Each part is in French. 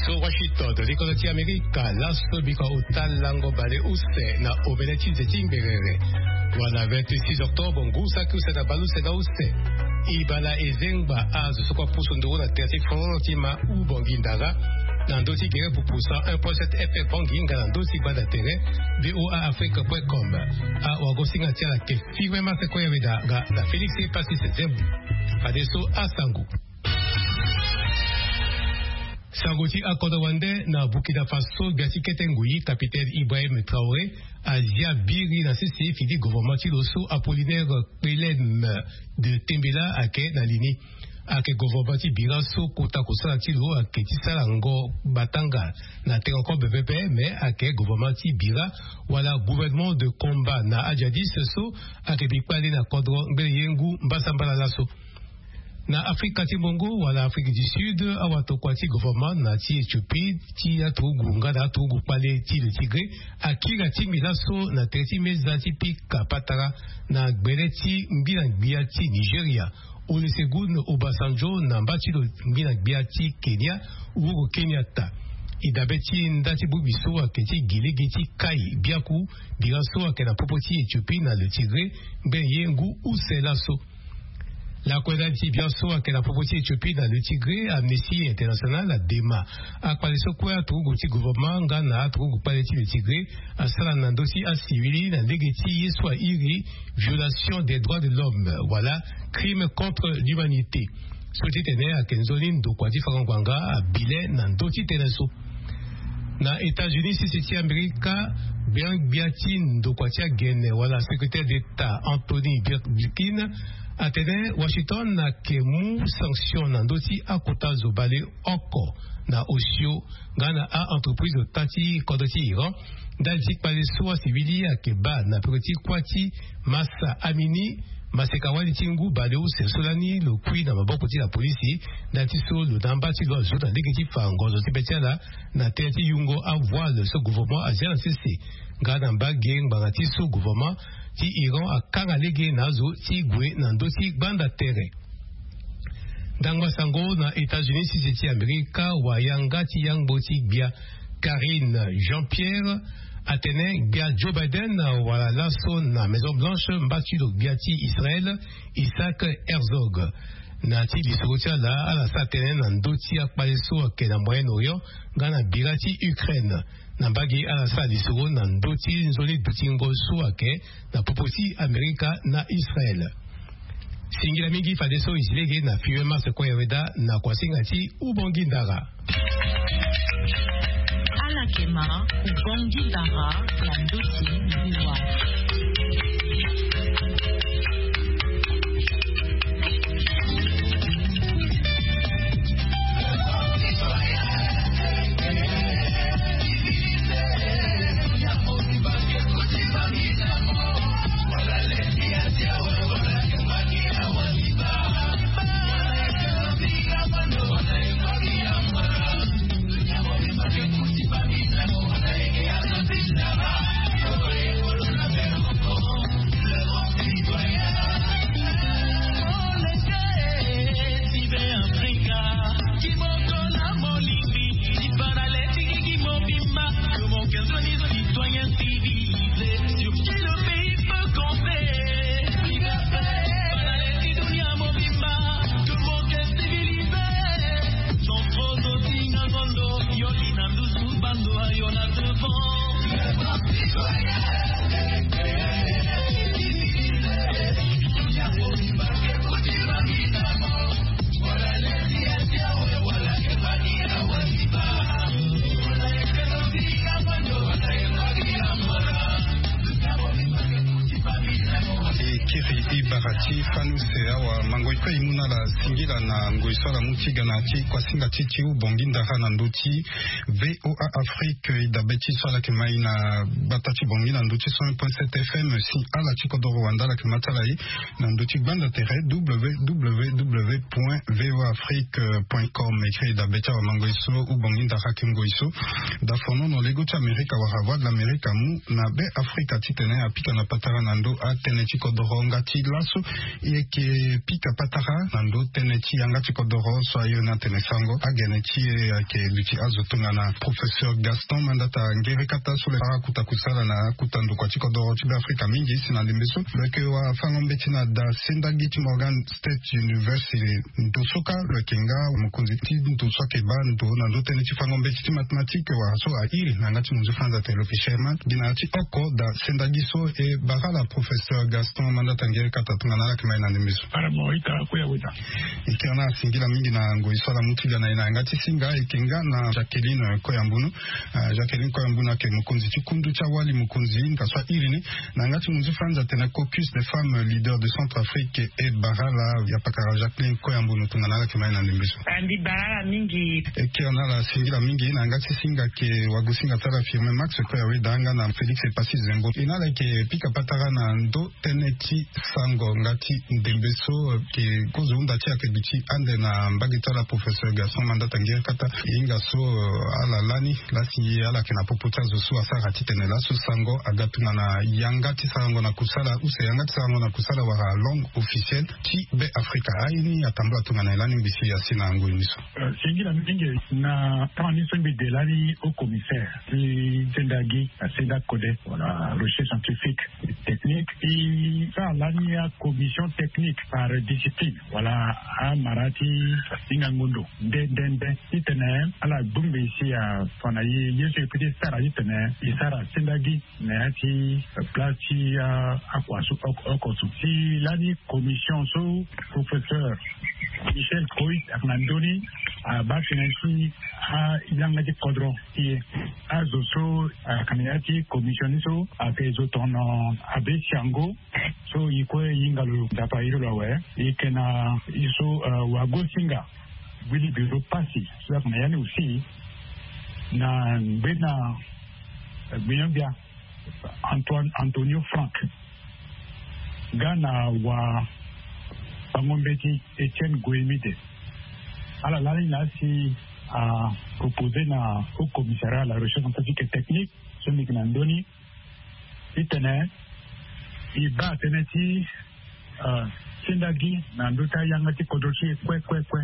So Washington, l'école d'Amérique, lasso bika utalango bale use na obeleti zetimberere. Wana 26 octobre, ngusa kusa na baluse na use. Ibala ezengba azu sokwa pusundo na terti frontima u bongindara. Nandoti gere pupusa 1.7 FM bonginga nandoti bada tere. BOAAfrique.com. A wagosinga tiala ke fiwe maseko ya veda ga na Félix Pasi Zembu. Adesso a Sangu. Sangoti Akodawande na Burkina Faso Biati Ketengui, capitaine Ibrahim Traoré, Asia Biri na CC Fidi gouvernement Tiloso Apollinaire Pelem de Tembela ake na lini ake gouvernement Biraso Kota Kosa Tilo ake Tisalango Batanga na Teranko BVP mais ake gouvernement Bira wala gouvernement de combat na Adjadi Seso ake Bipale na Kodro Ngbeyengu Mbasambala Lasso. Na Afrika Timbongo wala Afrique du Sud awatokwati gouvernement na ti Ethiopie ti atugu ngada atugu pale ti le Tigre akira ti milaso na teti meza ti pika patara na gbeleti mbila gbia ti Nigeria Olusegun Obasanjo na mbati lo mbila gbia ti Kenya Uhuru Kenyatta idabeti ndati bubiso aketi gilegeti kai biaku biraso akena popoti Ethiopie na le Tigre mbeyengu uselaso. La Kouedati bientôt à la proposition Éthiopie dans le Tigré, Amnesty International a déma. A kwaliso kwa tuguti gouvernement Ghana tugu paleti le Tigré, a salanandosi a civili na legeti yeswa iri violation des droits de l'homme. Voilà, crime contre l'humanité. Souti tene a Kenzolin do kwati farangwanga a bile nandoti teneso. Na États-Unis, c'est América, Biatin do kwati a Gene, voilà, secrétaire d'État Anthony Blinken. Atene Washington na kemu sanction na ndoti akota zobale oko na osio gana a entreprise tati kodoti Iran dalji pale soa civili akeba na proti kwati masa amini masekawali tingu baleo sensolani lo kui na maboko ti la polisi dati so lo dambati lo zo na legeti fango zo tibetiala na teti yungo a voile ce gouvernement asian cc gana mbageng bangati so gouvernement ti Iran a kangalege nazo ti gwe nandoti banda tere. Dangwa sango na États-Unis si ti Amerika wa yanga ti yangbo ti bia Karine Jean-Pierre Atene bia Joe Biden wala laso na Maison Blanche mbati do bia ti Israël Isaac Herzog. Na ti bisotia la ala satene nandoti akpaleso ke na Moyen-Orient gana birati Ukraine. Nambagi ala sa disoro na ndoti nzoli dutingo suake na popoti Amerika na Israel. Singila mingi fadeso isilege na fiwe masa kwa yaweda na kwa singati ubongindara. Ala kema ubongindara la ndoti niwa. Ganati kwa singa titi u bonginda hana nduti VOA Afrique idabeti swala kemai na batati bongina nduti 100.7 FM si ala chiko do Rwanda la kematalayi na nduti banda tere www.voafrique.com ekri idabeti wa mangoiso u bonginda hakimgoiso da fono no lego cha Amerika wa hava de l'Amerika mu na be Afrika titene apika na patara nando a tene chiko do Rwanda ti laso yeke ke pika patara nando tenechi yanga chikodoro so ayona tenesango agenechi ke luchi azotunga na professeur Gaston Mandata ngerekata sule para kutakusala na kutandu kwa chikodoro chibe Afrika mingi sina limbeso leke wa fangombechi na da Sendagi Morgan State University ndosoka lekenga mukunzi ti ndosoka ba nando tenechi fangombechi mathématique wa so airi nangati muzifranza telofishema binati oko da Sendagi so e bara professeur Gaston Mandata ngerekata tungana kimaina limbeso para moita kuya ikiona singila mingi na ngoisala mutiga na inangati singa ikenga na Jacqueline Koyambunu ke mukunzi chikundu cha wali mukunzi kaswa irini nangati muzifranza tena caucus des femmes leaders de Centrafrique et barala ya pakara Jacqueline Koyambunu tungana kimaina limbeso andi barala mingi ikiona la singila mingi nangati singa ke wagusinga tara firme Max Koyawe danga na Felix Epasi Zembo inala ke pika patara na ndo teneti sango ngati ndembeso ke kozunda tia ke bichi ande na mbagitala professeur Gaston Mandata ngerekata inga so ala lani lasi ala kena poputa zo so asara titene la so sango agatuna na yangati sango na kusala use yangati sango na kusala wa langue officielle ti be Afrika aini atambula tunga na lani mbisi ya sina ngo imiso singira mingi na tani sombi de lani au commissaire qui Sendagi Senda Code voilà recherche scientifique et technique et ça lani a commission technique par discipline voilà a marati singangundo ndende itene ala dumbe ici a fanayi yesu petit sara itene isara Sendagi neati plati a kwasu okosu si lani commission so professeur Michel Coy Arnandoni a bafinansi a ilangati kodro qui a zoso a kamiati commissioniso a pezotono a besiango so ikwe ingalo dapa irolawe ikena iso wagosinga wili biro pasi so mayani aussi na bena biambia Antonio Frank Gana wa Bangombeti Etienne Goemide. Alors là, il a aussi proposé au commissariat à la recherche scientifique et technique, ce Mignandoni, il tenait, il bat teneti, Sendagi, Nandota Yangati Kodochi, quoi.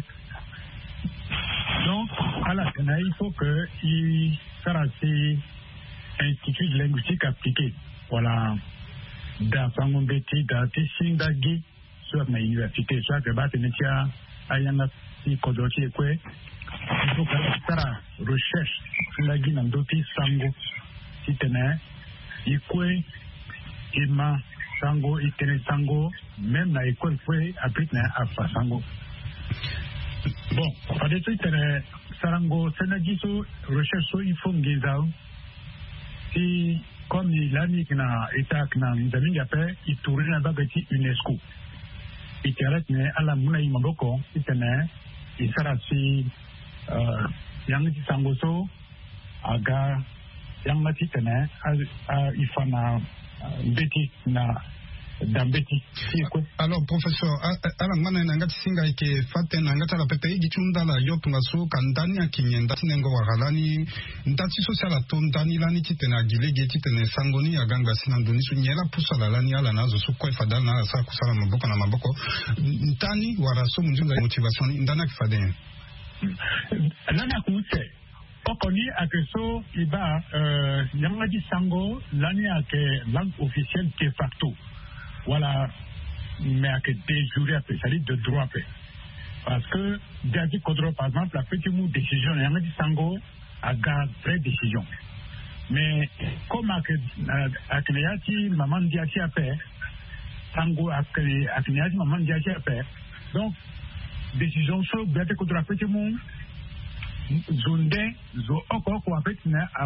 Donc, à la tenait, il faut qu'il fasse institut de linguistique appliqué. Voilà, da Bangombeti, da Sendagi, sur la université, soit que Batenetia, Ayana, Kodochi, quoi. Il faut que la recherche, la Guinandoti, Sango, Titene, Ikwe, Ima, Sango, Itene, Sango, même la école fue appliquée à Sango. Bon, par des trucs, Sarango, Senagiso, recherche, il faut Ngizao. Si, comme il a mis na état na Nzaming Yapé, il tourne la bagati UNESCO. Il t'arrête, mais à la mouna imaboko, il tenait, il sera si, Yangati Sangoso, Aga, Yangati tenait, Ifana, Betty, na, Dambeti. Alors, professeur, ala mana nangati singa ike fate nangata la pete gichunda la yopunga so kandani akinyenda tinengo wagalani ndati social atondani lani titena gilege titene sangoni aganga sinandoni su nyela pusa la lani ala nazo su kwa fadal na sa kusala maboko na maboko ntani waraso munjunga motivation ndana kifade lana kuuse okoni akeso iba yangati sango lani ake langue officielle de facto. Voilà, mais à que des jurés c'est-à-dire de droit. Parce que, Diadi Kodro, par exemple, la petite mot décision, il y a un sango à garde vraie décision. Mais, comme à Kneyati, maman Diati a fait, sango à Kneyati, maman Diati a fait, donc, décision sur Diadi Kodro, la petite mot, zonde, zo oko, a fait,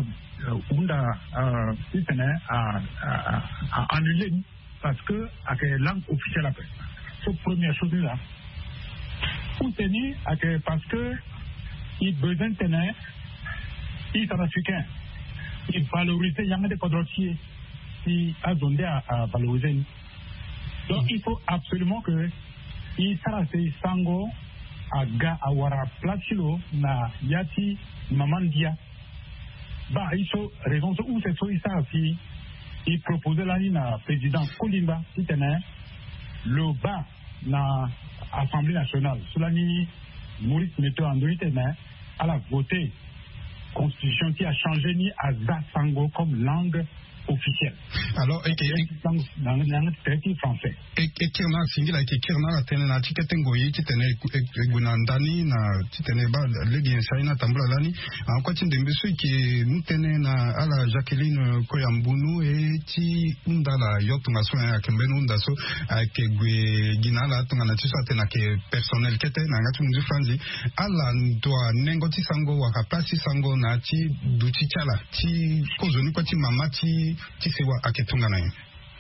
à annuler. Parce que, avec la langue officielle après. C'est la première chose là. Pour tenir, parce que, il besoin de tenir, il est africain. Il valorise, il y a des podrotiers qui a donné à valoriser. Donc, il faut absolument que, il sera ces sango, à Awara Platilo, na Yati, Mamandia. Bah, il faut raison où c'est ça aussi. Il proposait la ligne à président Kolimba, qui tenait le bas na Assemblée nationale. Cela ni Maurice Meto Andoïte à la voté constitution qui a changé ni à Sango comme langue officielle. Alors, langue français. Et kirna singila ke kirna la tena chiketengoyi chitene gunandani na chitene ba legi ensaina tambula lani en quoi tindembeso ki mutene na ala Jacqueline Koyambunu e ti undala yotunga so ya kembenu ndaso ke ginala tunga na tisa tena ke personnel kete na ngatu ndu franzi ala ndwa nengo ti sango wa kapasi sango na ti duti chala ti kozoni kwa ti mama ti sewa aketunga na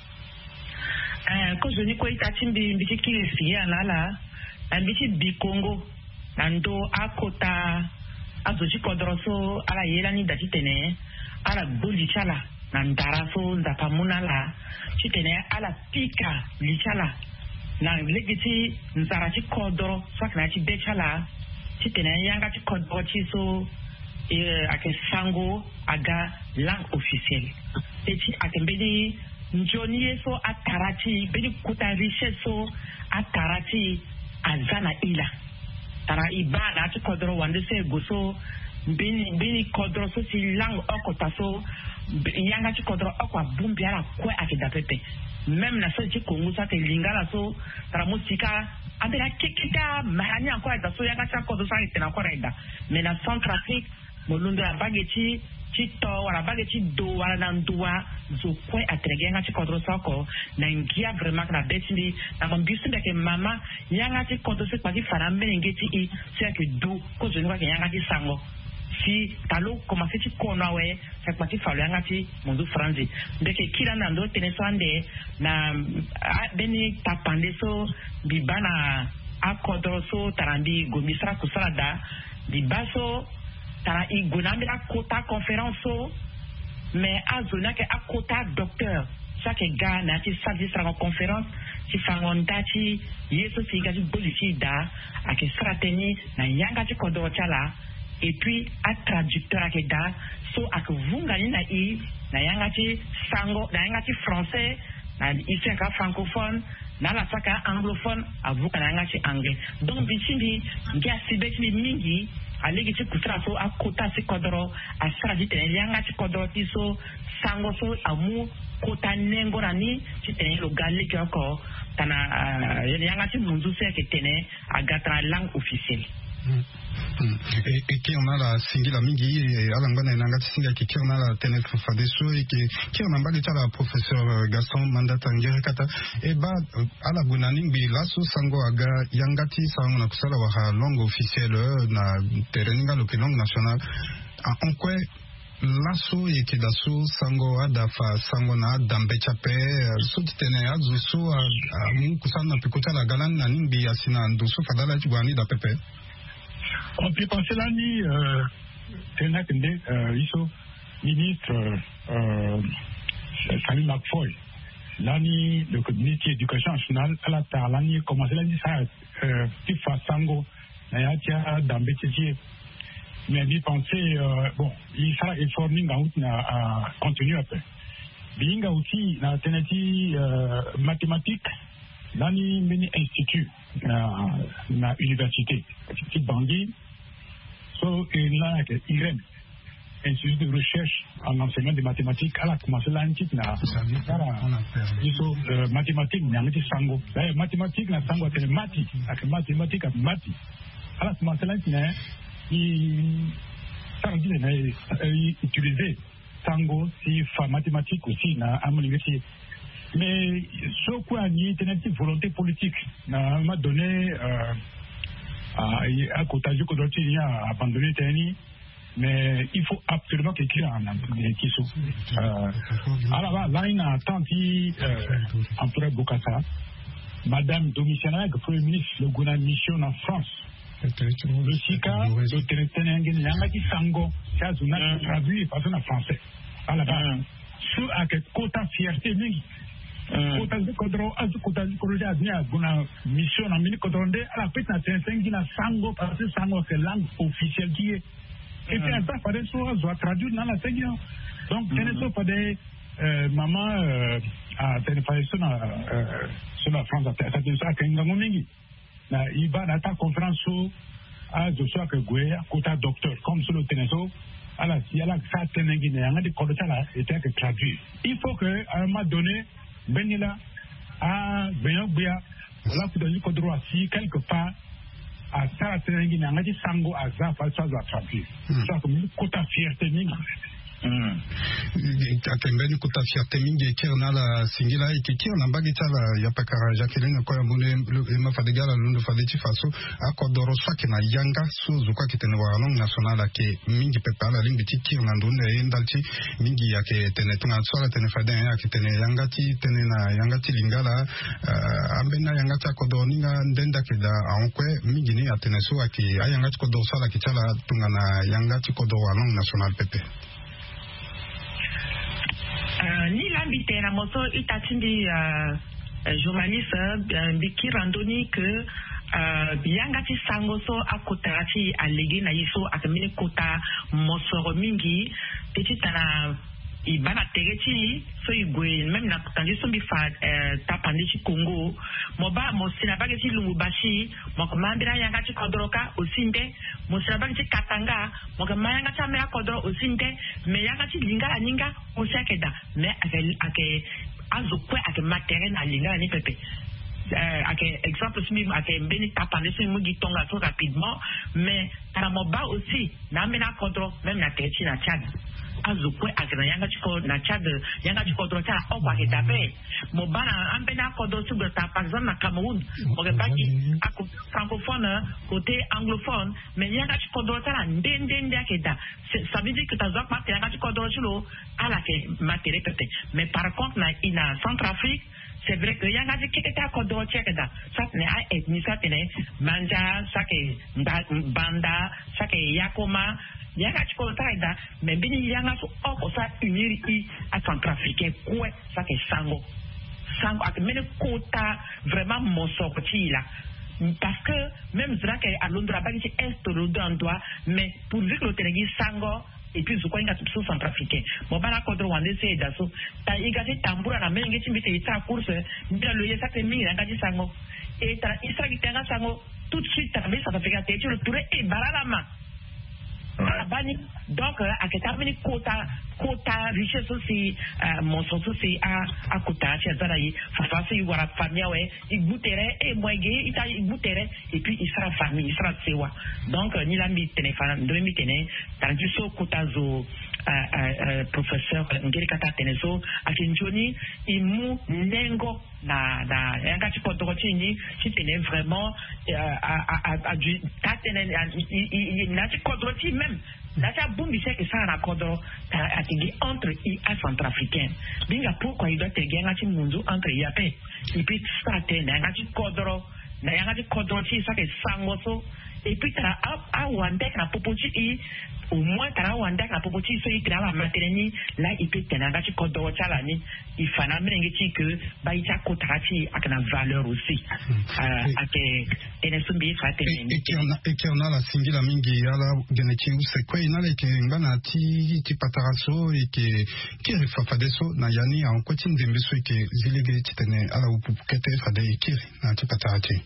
kozoni ko itatimbi mbiki fia nala ambiti bikongo nando akota azoji kodroso ala yela ni datitene ala bolichala nandaraso ndapamuna la chitene ala pika lichala na legiti nzarachi kodro swakna chi bechala chitene yanga chi kodro chiso ake sango aga langue officielle eti akembedi njoni yeso atarati beni kuta richesse so atarati azana ila tara ibana ati kodro wande se goso beni kodro so si langue okota so yanga ti kodro okwa bumbi ala kwe akida pepe même na so ti kongo sa te lingala so tara musika abela kikita mahani anko ada so yanga ti kodro sa itena koreda mais na Centrafrique molundo ya bageti chito wala bageti do wala nandua zo kwe atrege nga chikodro soko na ngia vraiment na betini na mambisu ndeke mama yanga chikodro se kwa fara mbengeti I sia ke do ko je ngwa yanga ti sango si talo koma se ti kono we sa kwa ti falo yanga ti mundu franzi ndeke kila na ndo tenesande na beni tapande so bibana akodro so tarambi gomisra kusalada bibaso tara igonambela kota conférence mais azona ke akota docteur chaque gars na ti service en conférence ti fangonda ti yeso ti gaji bolisi da ake strateni na yanga ti kodo chala et puis a traducteur ake da so ak vunga ni na yanga ti sango na yanga ti français na ici ka francophone na la saka anglophone avuka na yanga ti anglais donc bichindi ngia sibeti mingi alegi ti kutra so akota si kodoro asara di tene yanga ti kodoro ti so sango so amu kota nengo rani ti tene lo galle ki ko tana yanga ti mundu se ke tene agatra langue officielle et qui on a la singila mingi alangana nanga singa qui on a la tene fadeso et qui on a ba la professeur Gaston Mandata ngere kata e ba ala gunani bi laso sango aga yangati sango na kusala wa langue officielle na tereninga lo langue nationale en quoi laso yeke daso sango adafa sango na dambe chape so tene azu so mu kusana pikota la galan na nimbi asina ndoso fadala jwani da pepe. On peut penser là ni iso ministre Salim McFoy là ni le comité d'éducation nationale à la tala ni commencé là ni ça petit fasango na ya tia dambe titi mais ni penser bon il sera informing out na continue après binga aussi na tenati mathématiques là ni mini institut na université petit Bangui so là que IREM institut de recherche en enseignement de mathématiques à la commencé là nti na iso mathématiques nyangiti sango mathématiques na sango tele mati ak mathématiques ak mati à la commencé là nti na ça dit na utiliser sango si fa mathématiques aussi na amoningeti. Mais ce quoi ni une volonté politique m'a donné à côté du côté il a abandonné Tani, mais il faut absolument qu'écrire en anglais qui sont alors là il a tenté Antoine Bokassa Madame Domitiana le Premier ministre le gouvernement mission en France le SICA le territoire n'engagé sango ça zona traduit par en français à la base sur à quel quota fierté mingi kota kodro azu kota koroja nia guna mission na mini kodronde ala petna tensengi na sango parce que sango c'est langue officielle qui est et puis ça fallait soit traduire dans la tengi donc tenez ça pas des maman a tene façon sur la France ça te ça kenga ngomingi na iba na ta conférence à Joshua Kegwe kota docteur comme sur le teneso ala si ala ça tenengi ne anga de kodota là était que traduit il faut que à un moment donné benila a benobia voilà que dans le droit si quelque part à ça tenengi ne anga di sango à ça fa ça doit traduire ça comme kota fierté mingi akembeni kuta fierté mingi kirna la singila ikikirna mbagita la yapakara Jacqueline ko yambune ma fadigala lundo fadeti faso akodoro swakina yanga suzu kwa kitene wa long national ke mingi pepala limbiti kirna ndune ndalti mingi yake tene tunga swala tene faden yake tene yangati tene na yangati lingala ambena yangati akodoninga ndenda kida ankwe mingi ni atene so ake ayangati kodo swala kitala tunga na yangati kodo wa long national pepe ni l'ambité na moto itatindi journaliste biki randoni que yangati sangoso akotati alege na iso akamini kota mosoro mingi tetitana ibana tegeti so igwe même na kutangi so bifa tapandi Congo moba mosina bageti lumbubashi mokomandira yangati kodroka osinde mosina bageti katanga mokomanga chamera kodro osinde me yangati lingala ninga osakeda me ake azokwe ake materen na lingala ni pepe ake exemple simi ake mbeni tapandi so mugi tonga so rapidement mais tara moba aussi na mena kodro même na tegeti na Tchad azukwe akena yanga chiko na Tchad yanga chiko drocha okwa kitape mobana ambena kodo subata par exemple na Cameroun mobaki ako francophone côté anglophone mais yanga chiko drocha la ndende akeda ça veut dire que ta zok mate yanga chiko drochilo ala ke matériel peut-être mais par contre na ina Centrafrique c'est vrai que yanga chiketa kodo chekeda ça ne a ethnie ça tene manja ça ke banda ça ke yakoma yanga chiko taida mais bini yanga so oko sa uniri à Centrafricain quoi ça que sango ak mene kota vraiment mon sorti là parce que même ça que à Londres ba ci est le doigt mais pour dire que le tenegi sango et puis zo kwanga tout Centrafricain mo bana ko dro wande se da so ta igati tambura na menge chimbite ita course ndira lo yesa ke mingi ngati sango et ta isra kitanga sango tout de suite ta ça va faire te le touré et baralama donc à que terminer quota richesse aussi mon sens aussi à quota chez Zaraï face il aura famille ouais il goûterait et moi il t'a il goûterait et puis il sera famille il sera sewa donc ni la mi téléphone de mi téné tant que so quota zo professeur ngiri kata teneso akinjoni imu nengo na yanga ci kodro chini ci tene vraiment a du tatene na ci kodro chi même la ta bumbi c'est que ça na kodro a tigi entre i a centrafricain binga pourquoi il doit te ganga ci mundu entre yape et puis ça tene yanga ci kodro na yanga ci kodro chi ça que sangoso et puis tara a wandek na popochi i au moins tara wandek na popochi so i tara materni là il peut tenanga ci kodo chala ni il fana menenge ci que ba ita kotrati akana valeur aussi ake tenesumbi fatene et qui on a la singila mingi ala geneti c'est quoi ina le ke ngana ti pataraso et que fafadeso na yani en kwati ndembeso et que zilege titene ala upukete fade ikiri na ti patarati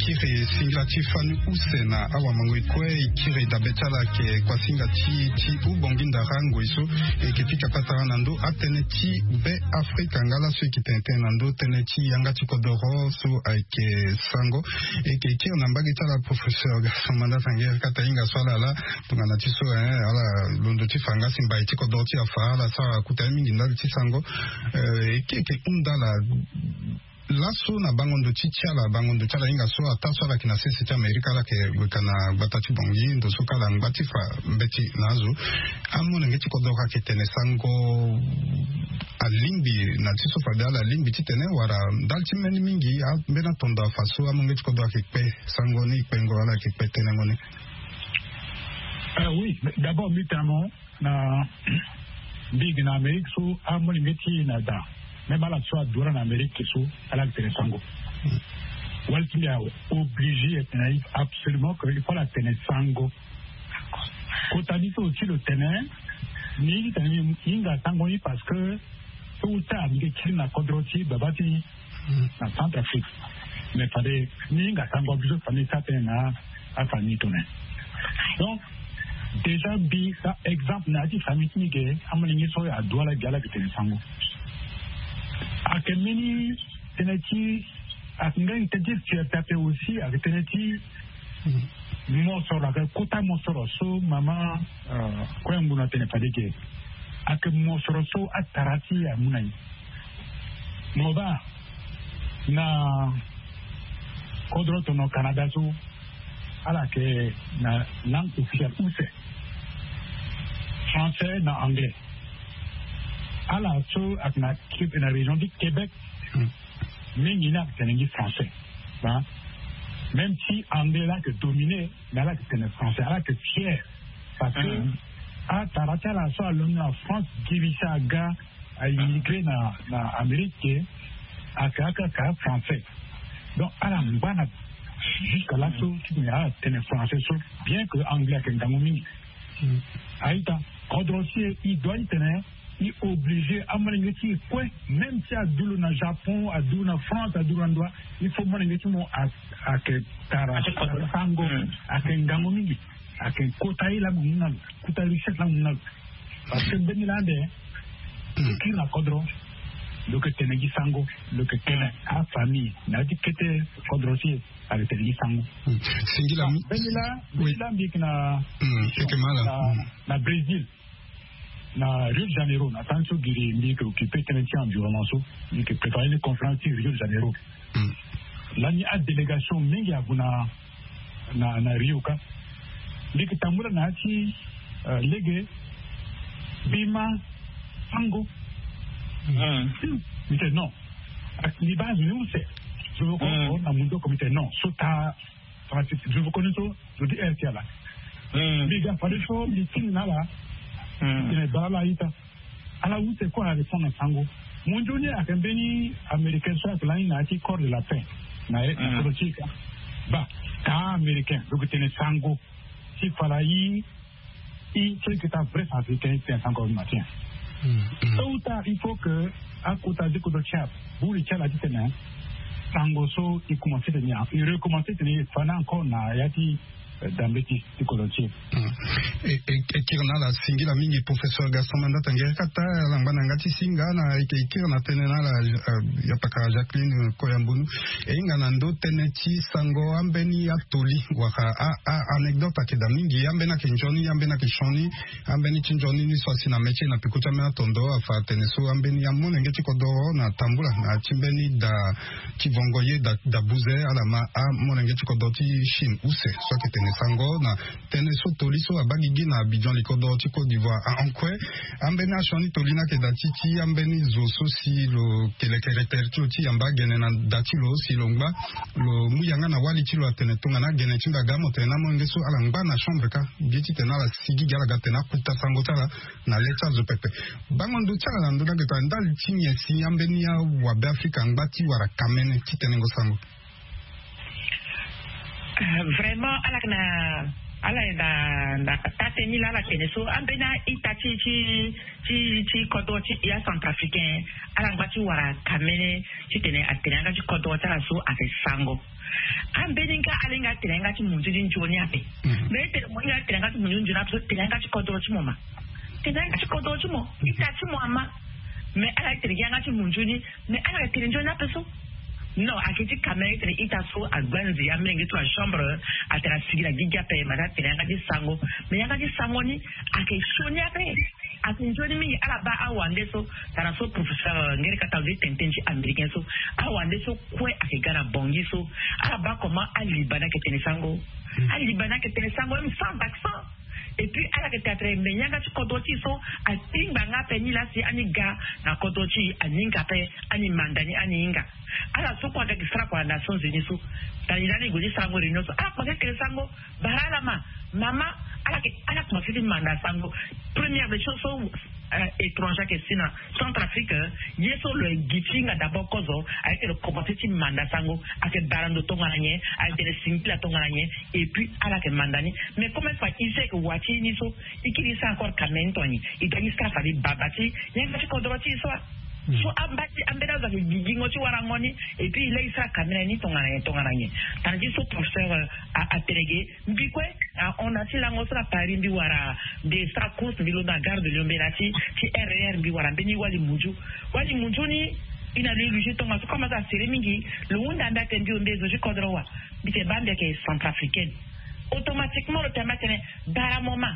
ikire singira chifanu usena awa mangwekwe ikire dabetala ke kwa singa chi ubonginda rango iso ekifika patara nando atene chi be Afrika ngala so kitente nando tene chi yanga chikodoro so aike sango eke nambagi tala professeur Gasomanda Tanguer katainga swala la tungana chiso ala londo chifanga simba chikodoro chi afala sa kutamingi ndali chisango eke undala laso na bangondo chichiala bangondo chala inga so ataso la kina sisi cha Amerika la ke wekana batatu bongi ndo so kala ngati fa mbeti nazo amona ngeti kodoka ketene sango alimbi na tiso fadala limbi titene wara dalti meni mingi mbena tonda faso amongeti kodoka kekpe sango ni pengo ala kekpe tene ngone. Oui, d'abord notamment na big na Amérique so amoni ngeti na da même à la fois durant l'Amérique qui sont à la Ténésango. Walti a obligé absolument qu'il faut la Ténésango. Quand on dit aussi le Téné, ni inga tangoni parce que tout ça ni qui na kodroti babati na Centrafrique. Mais fallait ni inga tango obligé fallait ça na à famille toné. Donc déjà bi ça exemple na di famille ni ke amoni so ya douala gala ke Ténésango. Akemeni teneti akinga interdit tu tapé aussi avec teneti mosoro avec kota mosoro so mama kwa mbuna tene padike ak mosoro so atarati ya munai moba na kodroto no Canada so ala ke na langue officielle ou c'est français na anglais. À la chose, à la région du Québec, mais il y a des français. Même si anglais là que dominé, mais là que c'est français, là que fier. Parce que, à Tarata, la soit en France, qui vit ça à immigrer dans l'Amérique, à Kaka français. Donc, à la Mbana, jusqu'à là, il y a des français, bien que anglais, que Damomini. Aïta, Kodrossier, il doit y tenir. Il est obligé à manger quoi, même si à Doulou na Japon, à Doulou na France, à Doulou na il faut manger à que Tarasango, à que Ngamomingi, à que Kotaï la Mounal, Kotaï Richet la Mounal. Parce que Benilande, qui la Kodro, le que Tenegi Sango, le que Tene a famille, n'a dit que t'es Kodrossier avec Tenegi Sango. Benila, Bikna, na Brésil. Na Rio de Janeiro, na tanto giri qui peut tenir environnement qui préparer une conférence au Rio de Janeiro. Là il y a délégation mingi abuna na Rio ka. Liki tambula na ti lege bima sango. Mais non. Ni base nous c'est. Je veux qu'on a mundo comité non. Sota je vous connais tout, je dis RTA là. Les gars, pas de choses, les signes là. Bala ita ala wute ko ala fona sango monjoni akambeni américain soit là il a corps de la paix na politique ba ta américain donc tene sango si fala yi i ce que ta vrai africain c'est sango matin ça il faut que à côté de ko chap pour les chala ditena sango so il commence de nia il recommence de fana encore na yati d'ambeti tikolochi ekirna la singila mingi professeur Gasomanda Tanguer kata lambana ngati singa na ikirna tenena la yapaka Jacqueline Koyambunu inga nando teneti sango ambeni atoli waka anecdote akeda mingi ambena kinjoni ambena kishoni ambeni kinjoni ni swasi na meche na pikuta mena tondo afa teneso ambeni amone ngeti kodoro na tambula na chimbeni da kivongoye da buze alama amone ngeti kodoti shin use so ketene sango na teneso toliso abagigi na Abidjan likodo Côte d'Ivoire ankwe ambena shoni tolina ke datiti ambeni zoso si lo kelekere terti ambagene na datilo si longba lo muyanga na wali tilo atenetunga na gene tinda gamo tena mongeso alangba na chambre ka geti tena la sigi gala gatena kuta sango tala na leta zo pepe bangondo tala ndo daga ndal tinye si ambeni ya wa Afrika ngati wara kamene titenengo sango. Vraiment, ala da tateni la keneso ambena itachi chi kodo chi ya centrafricain ala ngati wara kamene chi tene atenanga chi kodo tara so ate sango ambeninga alinga tenanga chi munjini njoni ape mete moya tenanga chi munjini njoni ape tenanga chi kodo chi moma tenanga chi kodo chi mo itachi mo ama me ala tenanga chi munjini me ala tenjo na peso. Non, à qui kamera tene itaso a gwanzi ya menge to a chambre a tera sigira giga pe mara tene ngati sango me ngati sango ni ake shonya pe akinjoni mi ala ba awande so tara so professeur ngere katazi tentenji américain so awande so kwe ake gana bongi so ala ba comment alibana ke tene sango alibana ke tene sango sans accent. Et puis à la théâtre mais yanga ci kodoti so a timba ngape ni la si aniga na kodoti aninga pe ani mandani aninga ala so kwa kisra kwa Nations Unies so tanilani godi sango rino so ala kwa ke sango barala mama ala kwa fili manda sango première des choses so étranger que sina Centrafrique yeso le gitinga d'abord kozo avec le compétitif manda sango avec barando tongalanye avec le simple tongalanye et puis ala que mandani mais comment ça il sait que wati ni so ikiri sa encore kamentoni idani ska fali babati yanga ci kodroti so so ambati ambeda za gigingo ci warangoni et puis il est sa kamena ni tongalanye tandis so professeur a télégué mbikwe on a tila ngosra Paris mbi wara de sa course de la gare de Lomberati ci RR mbi wara beni wali muju ni ina le luje tonga so comme ça seremingi le wunda ndate mbi ondezo je kodrowa bite bande ke centrafricaine automatiquement le thème est dans la moment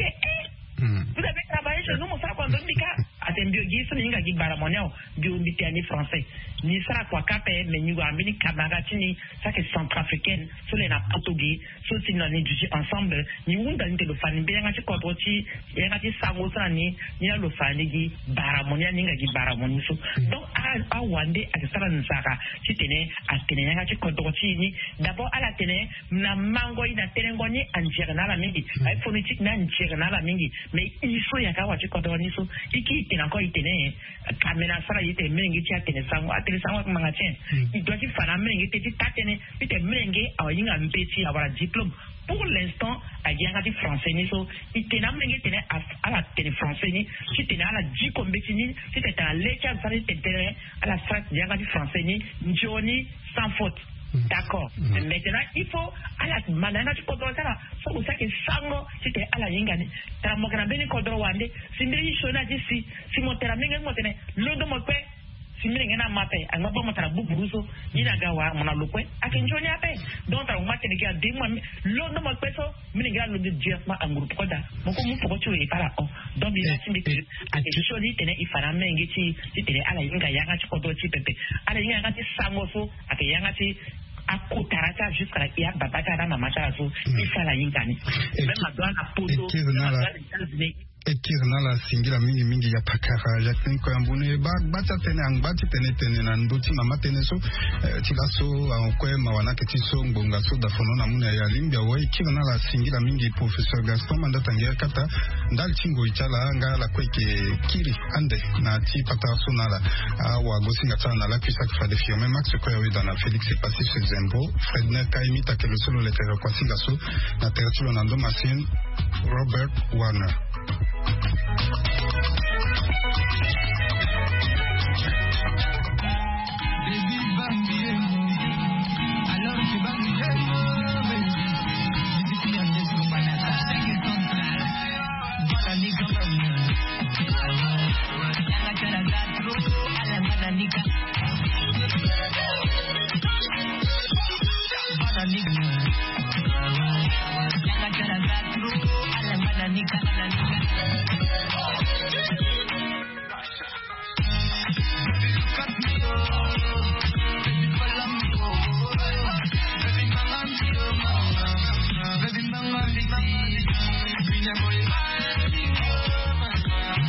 vous avez travaillé chez nous, mon frère, quand on dit qu'à bio so ninga gi baramoneo bio mbitiani français ni sara kwa kape mais ni ambini kabagatini ça que centrafricaine so les na portugais so sinoni du ensemble ni wunda ni lo fani be ngati kodoti ngati sango sani ni lo fani gi baramonia ninga gi baramoni so donc a wande a sara nsaka sitene atene ngati kodoti ni d'abord à la tene na mango ina tenengo ni anjera na la mingi ay phonétique na anjera na la mingi mais il faut yakawa kodoni so iki tena ko itene kamera sara yite mengi tia tene sango atene sango mangatien il doit faire mengi tete tatene ite mengi awinga mpeti awara diplôme pour l'instant a yangati français ni so itena mengi tene à la tene français ni si tene ala di kombetini si tete à lecha sara tete à la strat yangati français ni njoni sans faute. D'accord. Maintenant, il faut à la manana tu kodro sara so ça que sango c'était à la yingani tra mogana beni kodro wande simbiri shona disi si motera menga motene londo motwe simbiri ngena mape anga bo motara buburuso ina gawa mona lokwe akinjoni ape donc tra matene ga de mo londo motwe so mini ga londo directement anguru koda moko mu poko tu e para on donc il a simbiri akinjoni tene ifara mengi ti tene ala yinga yanga tu kodro ti pepe ala yinga ti sango so akiyanga ti akotarata jusqu'à la babata na mamata so ifala yingani même madonna na poto ekirna la singira mingi ya pakara Jacqueline Koyambune bata tene angbati tene na ndoti mama tene so tilaso ankwema wanake tiso ngonga so da fono na muna ya limbia wa ekirna la singira mingi professeur Gaston Mandata ngia kata ndal tingo ichala anga la kweke kiri ande na ti pata so na la wa gosinga tana la pisa kwa de firme Max Koyawe dans la Félix est passé chez Zembo Fredner Kaimita que le solo le terre kwa singa so na tertulo na ndo machine Robert Warner.